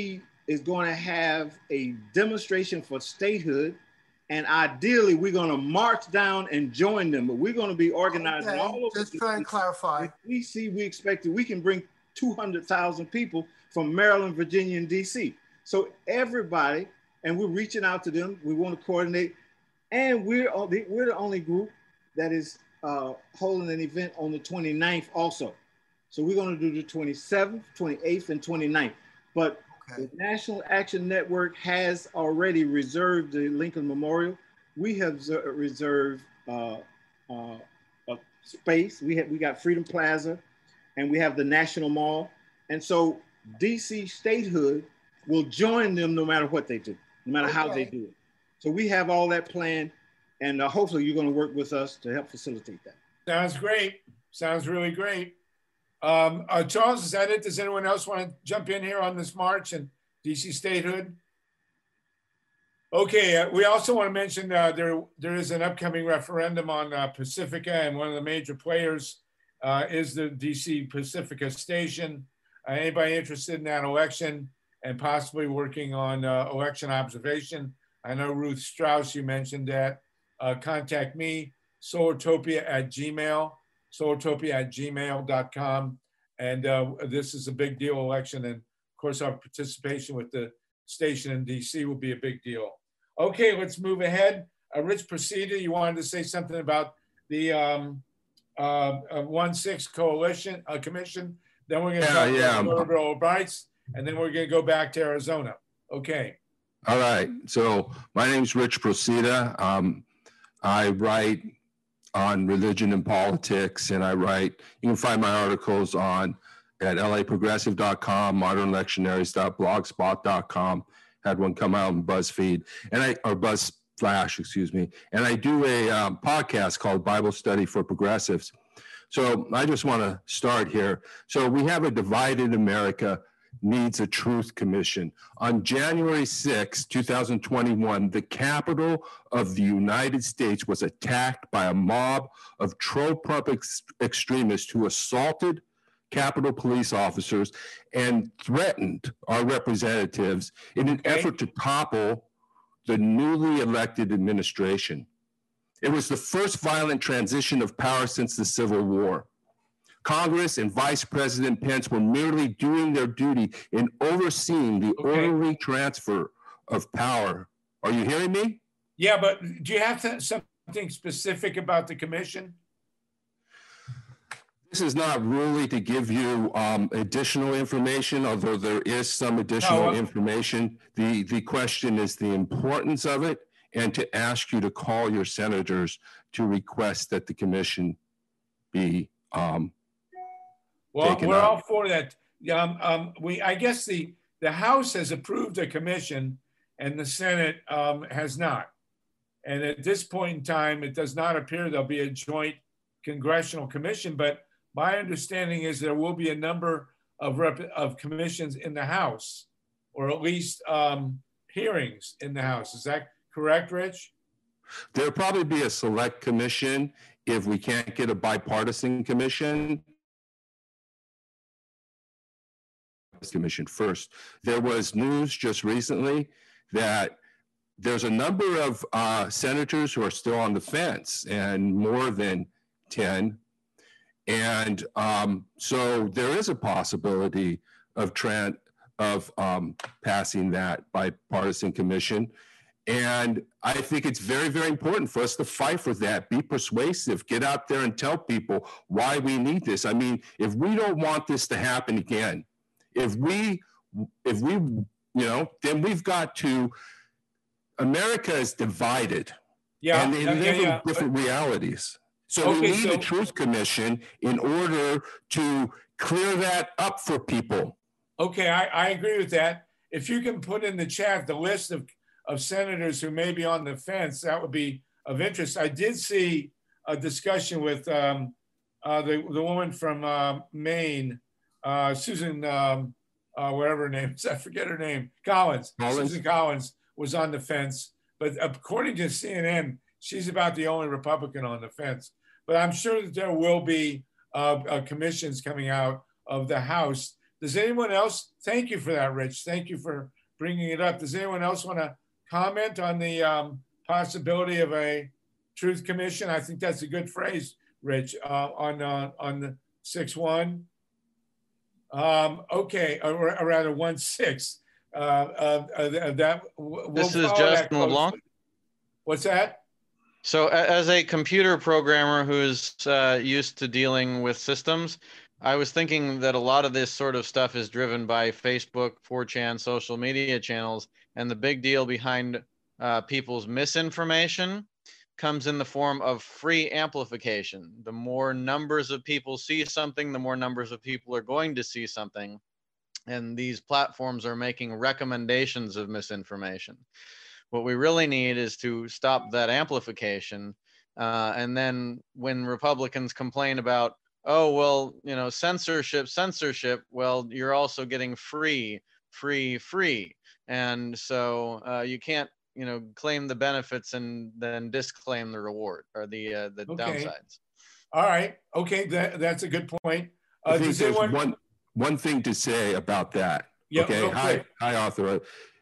is going to have a demonstration for statehood. And ideally, we're going to march down and join them. But we're going to be organizing Okay, all over. just try and clarify. If we see, we expect that we can bring two hundred thousand people from Maryland, Virginia, and D C. So everybody, and we're reaching out to them. We want to coordinate. And we're, we're the only group that is uh, holding an event on the twenty-ninth also. So we're going to do the twenty-seventh, twenty-eighth, and twenty-ninth. But okay. The National Action Network has already reserved the Lincoln Memorial. We have reserved uh, uh, a space. We have we got Freedom Plaza, and we have the National Mall. And so D C statehood will join them no matter what they do, no matter okay. how they do it. So we have all that planned, and uh, hopefully you're going to work with us to help facilitate that. Sounds great. Sounds really great. Um, uh, Charles, is that it? Does anyone else want to jump in here on this march and D C statehood? Okay, uh, we also want to mention uh, there, there is an upcoming referendum on uh, Pacifica, and one of the major players uh, is the D C Pacifica station. Uh, anybody interested in that election and possibly working on uh, election observation? I know Ruth Strauss, you mentioned that. Uh, contact me, solartopia at gmail, solartopia at gmail dot com. And uh, this is a big deal election. And of course, our participation with the station in D C will be a big deal. Okay, let's move ahead. Uh, Rich Procida, you wanted to say something about the um, uh, uh, one six Coalition uh, Commission. Then we're going to yeah, talk yeah. about the Bill of Rights, and then we're going to go back to Arizona. Okay. All right. So my name's Rich Procida. Um, I write on religion and politics, and I write, you can find my articles on at L A progressive dot com, modern lectionaries dot blogspot dot com. Had one come out in BuzzFeed, and I, or Buzz Flash, excuse me. And I do a um, podcast called Bible Study for Progressives. So I just want to start here. So we have a divided America needs a truth commission. On January sixth, two thousand twenty-one, the capital of the United States was attacked by a mob of pro-Trump ex extremists who assaulted Capitol police officers and threatened our representatives in an effort to topple the newly elected administration. It was the first violent transition of power since the Civil War. Congress and Vice President Pence were merely doing their duty in overseeing the okay. orderly transfer of power. Are you hearing me? Yeah, but do you have to, something specific about the commission? This is not really to give you um, additional information, although there is some additional no, information. The, the question is the importance of it, and to ask you to call your senators to request that the commission be um, Well, we're up. all for that. Um, um, we, I guess the, the House has approved a commission and the Senate um, has not. And at this point in time, it does not appear there'll be a joint congressional commission, but my understanding is there will be a number of, rep of commissions in the House, or at least um, hearings in the House. Is that correct, Rich? There'll probably be a select commission if we can't get a bipartisan commission. Commission first. There was news just recently that there's a number of uh, senators who are still on the fence, and more than ten. And um, so there is a possibility of tran of um, passing that bipartisan commission. And I think it's very, very important for us to fight for that, be persuasive, get out there and tell people why we need this. I mean, if we don't want this to happen again, If we, if we, you know, then we've got to, America is divided. Yeah, and they yeah, live yeah, yeah. in different realities. So Okay, we need so- a truth commission in order to clear that up for people. Okay, I, I agree with that. If you can put in the chat the list of, of senators who may be on the fence, that would be of interest. I did see a discussion with um, uh, the, the woman from uh, Maine, Uh, Susan, um, uh, whatever her name is, I forget her name, Collins. Collins. Susan Collins was on the fence. But according to C N N, she's about the only Republican on the fence. But I'm sure that there will be uh, uh, commissions coming out of the House. Does anyone else? Thank you for that, Rich. Thank you for bringing it up. Does anyone else want to comment on the um, possibility of a truth commission? I think that's a good phrase, Rich, uh, on uh, on the six one. Um, okay, or, or rather one six. Uh, uh, uh, that we'll This is follow Justin that closely. LeBlanc. What's that? So a- as a computer programmer who's uh, used to dealing with systems, I was thinking that a lot of this sort of stuff is driven by Facebook, four chan, social media channels, and the big deal behind uh, people's misinformation comes in the form of free amplification. The more numbers of people see something, the more numbers of people are going to see something. And these platforms are making recommendations of misinformation. What we really need is to stop that amplification. Uh, and then when Republicans complain about, oh, well, you know, censorship, censorship, well, you're also getting free, free, free. And so uh, you can't, you know, claim the benefits and then disclaim the reward or the uh, the Okay. downsides. All right. Okay, that, that's a good point. Uh, I think does there's anyone... one one thing to say about that. Yeah, okay. real Hi, quick. hi, Arthur.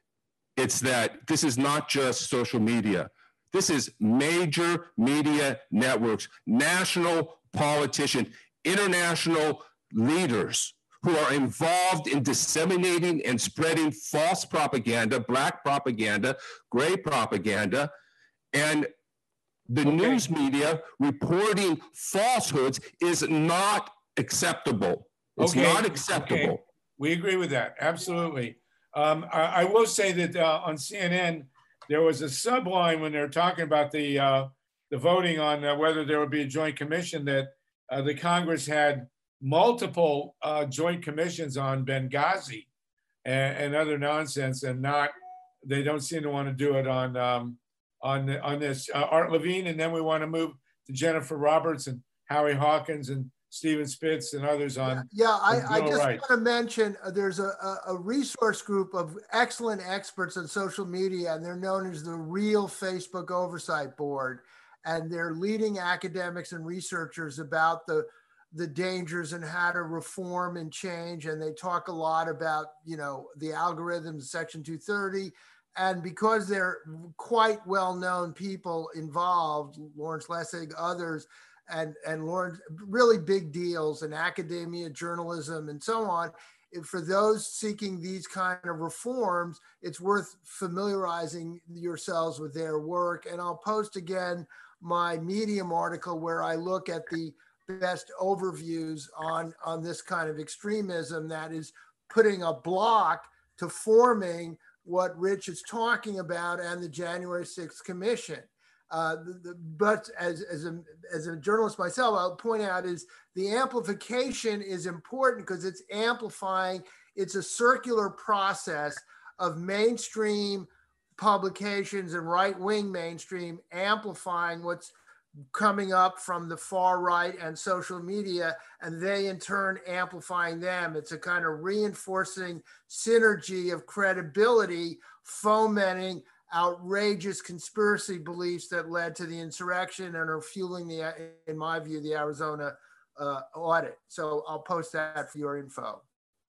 It's that this is not just social media. This is major media networks, national politicians, international leaders who are involved in disseminating and spreading false propaganda, black propaganda, gray propaganda, and the Okay. news media reporting falsehoods is not acceptable. It's Okay, not acceptable. okay. We agree with that, absolutely. Um, I, I will say that uh, on C N N, there was a subline when they were talking about the, uh, the voting on uh, whether there would be a joint commission, that uh, the Congress had multiple uh, joint commissions on Benghazi and, and other nonsense, and not, they don't seem to want to do it on, um, on, the, on this. Uh, Art Levine, and then we want to move to Jennifer Roberts and Howie Hawkins and Stephen Spitz and others on. Yeah, I, on I Bill just Wright. want to mention uh, there's a, a, a resource group of excellent experts on social media, and they're known as the Real Facebook Oversight Board. And they're leading academics and researchers about the, the dangers and how to reform and change. And they talk a lot about, you know, the algorithms, Section two thirty. And because they're quite well-known people involved, Lawrence Lessig, others, and, and Lawrence, really big deals in academia, journalism, and so on. For those seeking these kind of reforms, it's worth familiarizing yourselves with their work. And I'll post again my Medium article where I look at the best overviews on, on this kind of extremism that is putting a block to forming what Rich is talking about and the January sixth Commission. Uh, the, the, but as, as, a, as a journalist myself, I'll point out is the amplification is important because it's amplifying, it's a circular process of mainstream publications and right-wing mainstream amplifying what's coming up from the far right and social media, and they in turn amplifying them. It's a kind of reinforcing synergy of credibility, fomenting outrageous conspiracy beliefs that led to the insurrection and are fueling the, in my view, the Arizona uh, audit. So I'll post that for your info.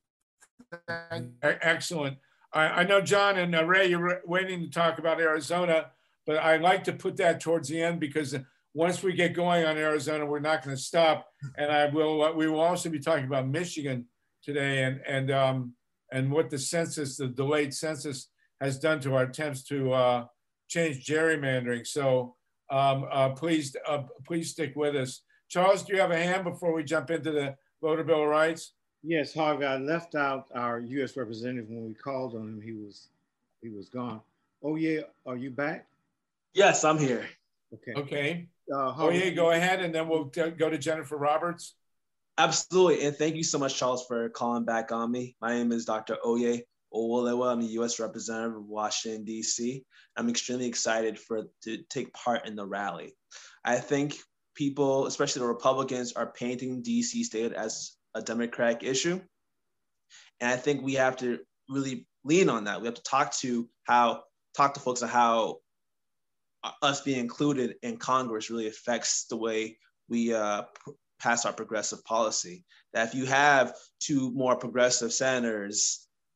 Excellent. I, I know John and uh, Ray, you're waiting to talk about Arizona, but I'd like to put that towards the end because once we get going on Arizona, we're not going to stop. And I will. Uh, we will also be talking about Michigan today, and and um, and what the census, the delayed census, has done to our attempts to uh, change gerrymandering. So um, uh, please, uh, please stick with us. Charles, do you have a hand before we jump into the Voter Bill of Rights? Yes, Harvey, I left out our U S representative when we called on him. He was, he was gone. Oh yeah, are you back? Yes, I'm here. Okay. Okay. Uh, oh yeah, go ahead, and then we'll go to Jennifer Roberts. Absolutely, and thank you so much, Charles, for calling back on me. My name is Doctor Oye Owolewa. I'm the U S representative of Washington, D C. I'm extremely excited for to take part in the rally. I think people, especially the Republicans, are painting D C state as a Democratic issue. And I think we have to really lean on that. We have to talk to how, talk to folks on how us being included in Congress really affects the way we uh, pass our progressive policy. That if you have two more progressive senators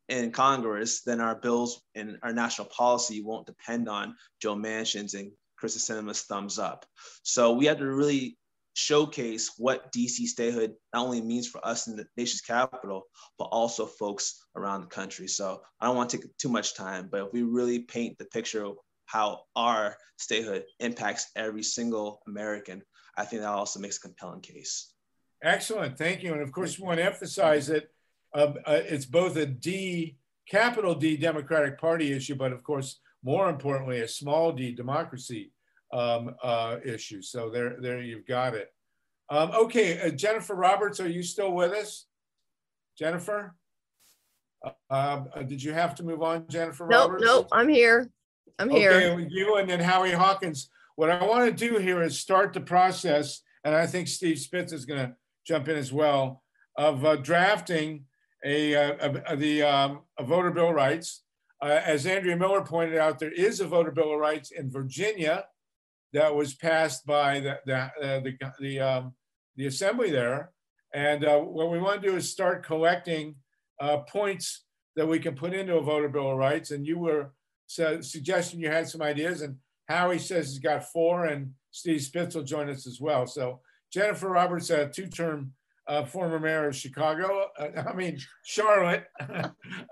in Congress, then our bills and our national policy won't depend on Joe Manchin's and Kristen Sinema's thumbs up. So we have to really showcase what D C statehood not only means for us in the nation's capital, but also folks around the country. So I don't want to take too much time, but if we really paint the picture of how our statehood impacts every single American, I think that also makes a compelling case. Excellent, thank you. And of course, we want to emphasize that uh, uh, it's both a D, capital D Democratic Party issue, but of course, more importantly, a small d democracy um, uh, issue. So there, there you've got it. Um, okay, uh, Jennifer Roberts, are you still with us? Jennifer? Uh, uh, did you have to move on, Jennifer Nope, Roberts? nope, I'm here. I'm here. Okay, with you and then Howie Hawkins. What I want to do here is start the process, and I think Steve Spitz is going to jump in as well, of uh, drafting a, uh, a, a the um, a voter bill of rights. Uh, as Andrea Miller pointed out, there is a voter bill of rights in Virginia that was passed by the the uh, the, the, um, the assembly there. And uh, what we want to do is start collecting uh, points that we can put into a voter bill of rights. And you were so, suggesting you had some ideas, and Howie says he's got four, and Steve Spitz will join us as well. So Jennifer Roberts, a two-term uh, former mayor of Chicago, uh, I mean, Charlotte. uh,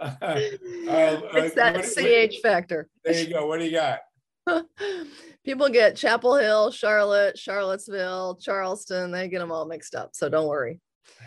it's that uh, what, C H what, factor. There you go, what do you got? People get Chapel Hill, Charlotte, Charlottesville, Charleston, they get them all mixed up, so don't worry.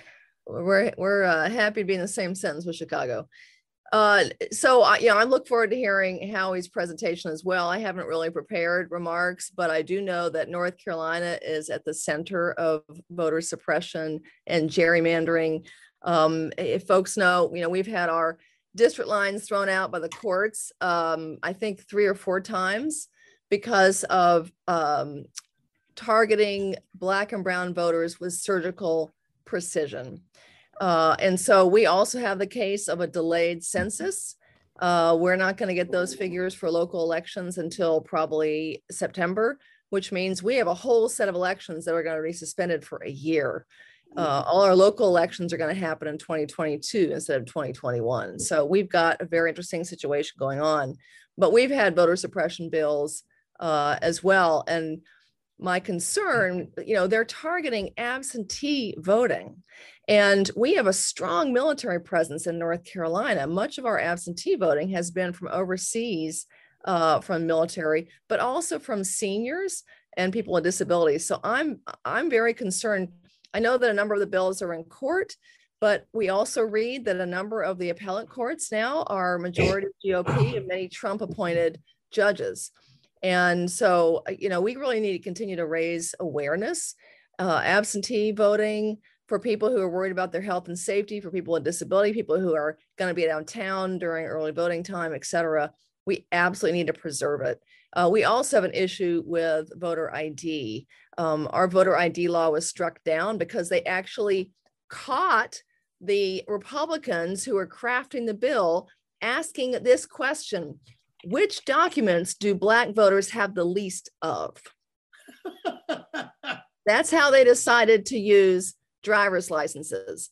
We're, we're uh, happy to be in the same sentence with Chicago. Uh, so, I, you know, I look forward to hearing Howie's presentation as well. I haven't really prepared remarks, but I do know that North Carolina is at the center of voter suppression and gerrymandering. Um, if folks know, you know, we've had our district lines thrown out by the courts, um, I think three or four times because of um, targeting Black and brown voters with surgical precision. Uh, and so we also have the case of a delayed census. Uh, we're not going to get those figures for local elections until probably September, which means we have a whole set of elections that are going to be suspended for a year. Uh, all our local elections are going to happen in twenty twenty-two instead of twenty twenty-one. So we've got a very interesting situation going on, but we've had voter suppression bills uh, as well. And my concern, you know, they're targeting absentee voting. And we have a strong military presence in North Carolina. Much of our absentee voting has been from overseas, uh, from military, but also from seniors and people with disabilities. So I'm, I'm very concerned. I know that a number of the bills are in court, but we also read that a number of the appellate courts now are majority G O P and many Trump appointed judges. And so, you know, we really need to continue to raise awareness, uh, absentee voting for people who are worried about their health and safety, for people with disability, people who are going to be downtown during early voting time, et cetera. We absolutely need to preserve it. Uh, we also have an issue with voter I D. Um, our voter I D law was struck down because they actually caught the Republicans who are crafting the bill asking this question: which documents do Black voters have the least of? That's how they decided to use driver's licenses.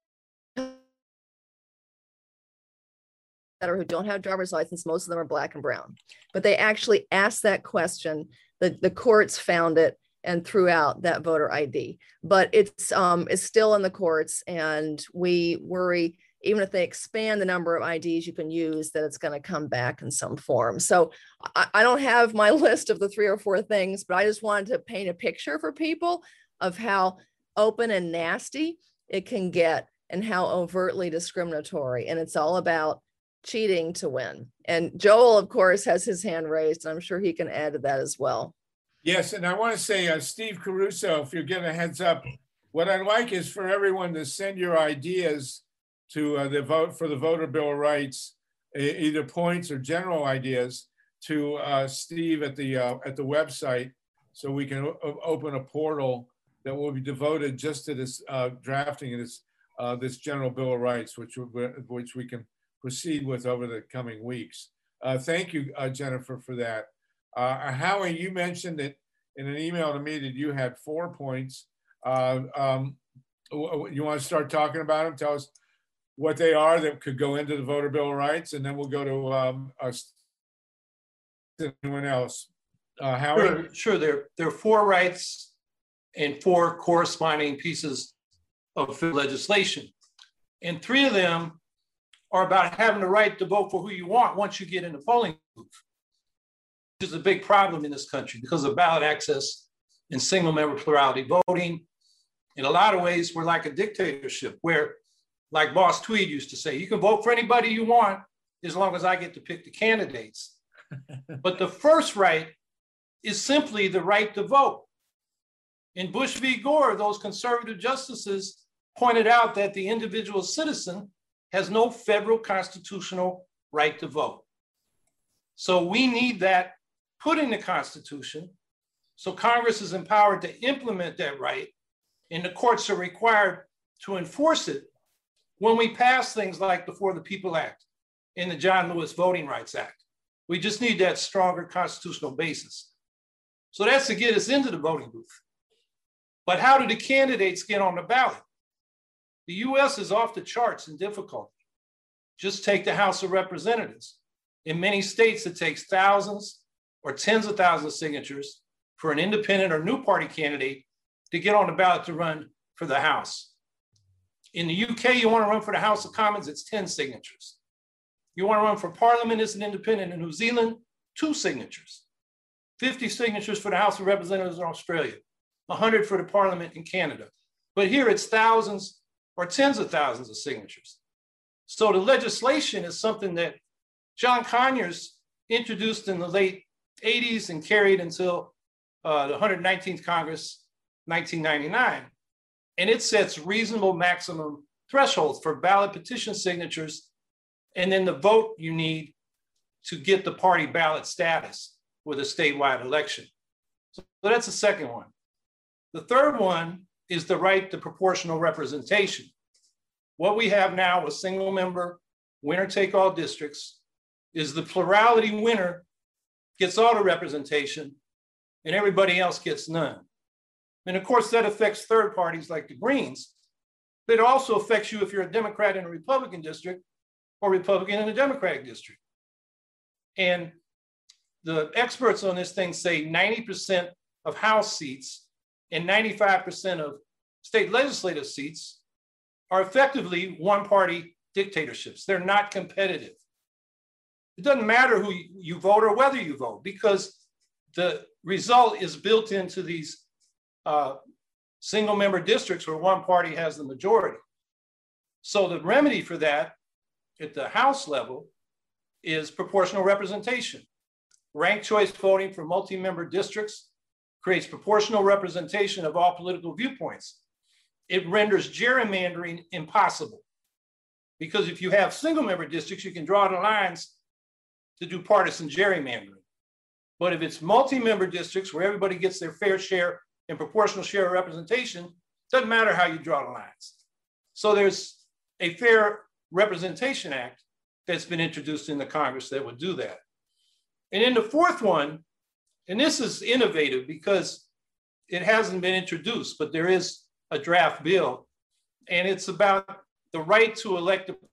Who don't have driver's license, most of them are Black and brown. But they actually asked that question. The, the courts found it and threw out that voter I D. But it's, um, it's still in the courts, and we worry, even if they expand the number of I Ds you can use, that it's going to come back in some form. So I, I don't have my list of the three or four things, but I just wanted to paint a picture for people of how open and nasty it can get and how overtly discriminatory. And it's all about cheating to win. And Joel, of course, has his hand raised, and I'm sure he can add to that as well. Yes, and I want to say, uh, Steve Caruso, if you're getting a heads up, what I'd like is for everyone to send your ideas to uh, the vote for the voter bill of rights, either points or general ideas, to uh, Steve at the uh, at the website, so we can open a portal that will be devoted just to this uh, drafting of this uh, this general bill of rights, which which we can proceed with over the coming weeks. Uh, thank you, uh, Jennifer, for that. Uh, Howie, you mentioned that in an email to me that you had four points. Uh, um, you want to start talking about them? Tell us what they are that could go into the voter bill of rights, and then we'll go to um, us, anyone else. Uh, Howie? Sure, sure. There, there are four rights and four corresponding pieces of legislation. And three of them are about having the right to vote for who you want once you get in the polling booth, which is a big problem in this country because of ballot access and single member plurality voting. In a lot of ways, we're like a dictatorship where, like Boss Tweed used to say, you can vote for anybody you want as long as I get to pick the candidates. But the first right is simply the right to vote. In Bush v. Gore, those conservative justices pointed out that the individual citizen has no federal constitutional right to vote. So we need that put in the Constitution so Congress is empowered to implement that right, and the courts are required to enforce it when we pass things like the For the People Act and the John Lewis Voting Rights Act. We just need that stronger constitutional basis. So that's to get us into the voting booth. But how do the candidates get on the ballot? The U S is off the charts in difficulty. Just take the House of Representatives. In many states, it takes thousands or tens of thousands of signatures for an independent or new party candidate to get on the ballot to run for the House. In the U K, you want to run for the House of Commons, it's ten signatures. You want to run for Parliament as an independent in New Zealand, two signatures. fifty signatures for the House of Representatives in Australia, one hundred for the Parliament in Canada. But here it's thousands or tens of thousands of signatures. So the legislation is something that John Conyers introduced in the late eighties and carried until uh, the one hundred nineteenth Congress, nineteen ninety-nine. And it sets reasonable maximum thresholds for ballot petition signatures and then the vote you need to get the party ballot status with a statewide election. So that's the second one. The third one is the right to proportional representation. What we have now with single member winner take all districts is the plurality winner gets all the representation and everybody else gets none. And of course that affects third parties like the Greens, but it also affects you if you're a Democrat in a Republican district or Republican in a Democratic district. And the experts on this thing say ninety percent of House seats and ninety-five percent of state legislative seats are effectively one-party dictatorships. They're not competitive. It doesn't matter who you vote or whether you vote because the result is built into these uh, single-member districts where one party has the majority. So the remedy for that at the House level is proportional representation. Ranked choice voting for multi-member districts creates proportional representation of all political viewpoints. It renders gerrymandering impossible because if you have single member districts, you can draw the lines to do partisan gerrymandering. But if it's multi-member districts where everybody gets their fair share and proportional share of representation, doesn't matter how you draw the lines. So there's a Fair Representation Act that's been introduced in the Congress that would do that. And then the fourth one, and this is innovative because it hasn't been introduced, but there is a draft bill, and it's about the right to elect. A,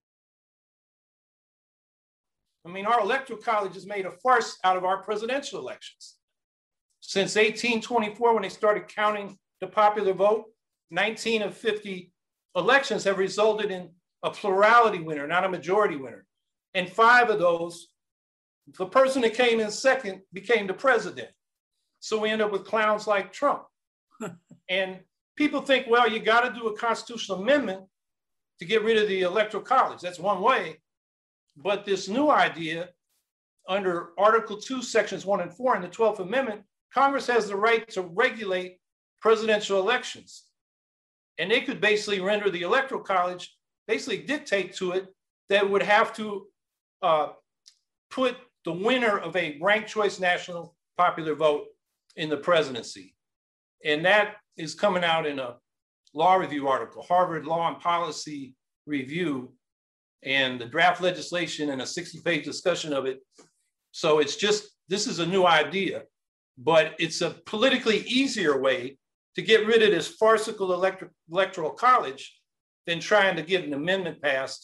I mean, our electoral college has made a farce out of our presidential elections. Since eighteen twenty-four, when they started counting the popular vote, nineteen of fifty elections have resulted in a plurality winner, not a majority winner. And five of those, the person that came in second became the president. So we end up with clowns like Trump. And people think, well, you got to do a constitutional amendment to get rid of the electoral college. That's one way. But this new idea under Article two, Sections one and four in the twelfth Amendment, Congress has the right to regulate presidential elections. And they could basically render the electoral college, basically dictate to it that it would have to uh, put the winner of a ranked choice national popular vote in the presidency. And that is coming out in a law review article, Harvard Law and Policy Review, and the draft legislation and a sixty page discussion of it. So it's just, this is a new idea, but it's a politically easier way to get rid of this farcical electro electoral college than trying to get an amendment passed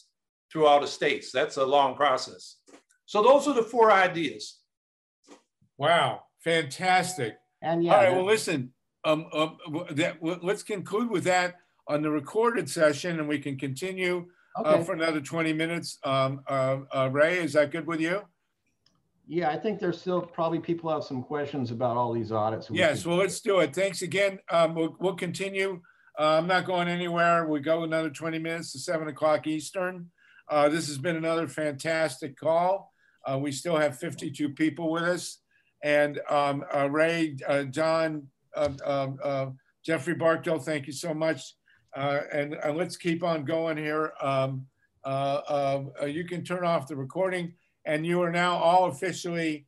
through all the states. That's a long process. So those are the four ideas. Wow, fantastic. And yeah, all right, well, listen, um, um, that, let's conclude with that on the recorded session, and we can continue okay. uh, for another twenty minutes. Um, uh, uh, Ray, is that good with you? Yeah, I think there's still probably people have some questions about all these audits. Yes, well, let's do it. Thanks again. Um, we'll, we'll continue. Uh, I'm not going anywhere. We go another twenty minutes to seven o'clock Eastern. Uh, this has been another fantastic call. Uh, we still have fifty-two people with us. And um, uh, Ray, uh, John, uh, uh, uh, Jeffrey Barkdale, thank you so much. Uh, and uh, let's keep on going here. Um, uh, uh, you can turn off the recording. And you are now all officially